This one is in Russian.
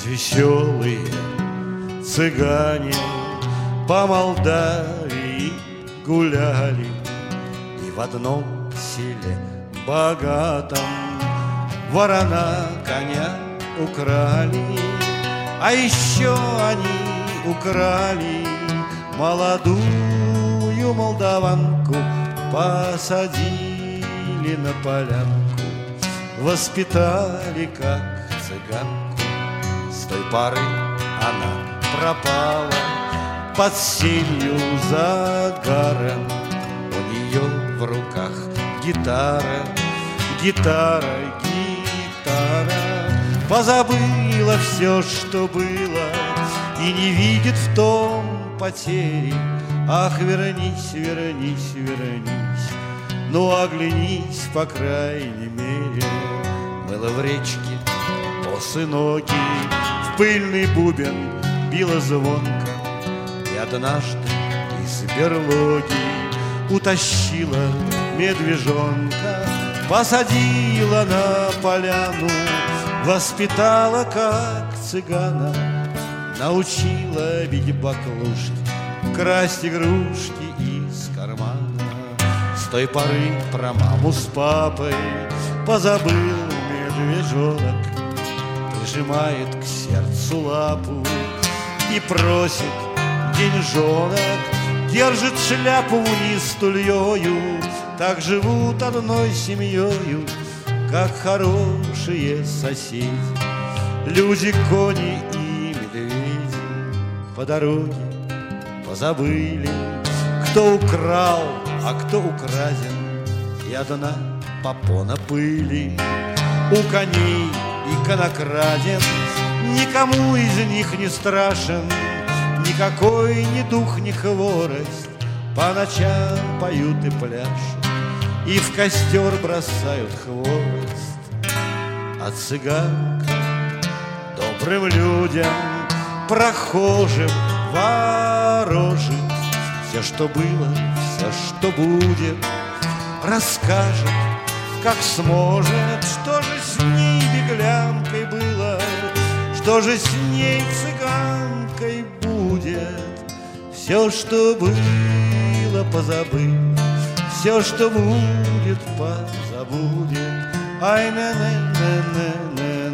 Развеселые цыгане по Молдавии гуляли, и в одном селе богатом ворона коня украли. А еще они украли молодую молдаванку, посадили на полянку, воспитали как цыганку. С той поры она пропала под сенью загара. У нее в руках гитара, гитара, гитара. Позабыла все, что было, и не видит в том потери. Ах, вернись, вернись, вернись, ну оглянись, по крайней мере. Мыло в речке босые ноги, в пыльный бубен била звонко, и однажды из берлоги утащила медвежонка, посадила на поляну, воспитала как цыгана, научила бить баклушки, красть игрушки из кармана. С той поры про маму с папой позабыл медвежонок, прижимает к сердцу лапу и просит деньжонок, держит шляпу вниз тульёю. Так живут одной семьёю, как хорошие соседи, люди, кони и медведи. По дороге позабыли, кто украл, а кто украден, и одна попона пыли у коней и конокраден. Никому из них не страшен никакой ни дух, ни хворость. По ночам поют и пляшут, и в костер бросают хворост. А цыганка добрым людям, прохожим ворожит все, что было, все, что будет, расскажет, как сможет. Что же с ней беглянкой было, что же с ней цыганкой будет? Все, что было, позабыла, все, что будет, позабудет. Ай, на, на, на, на, на.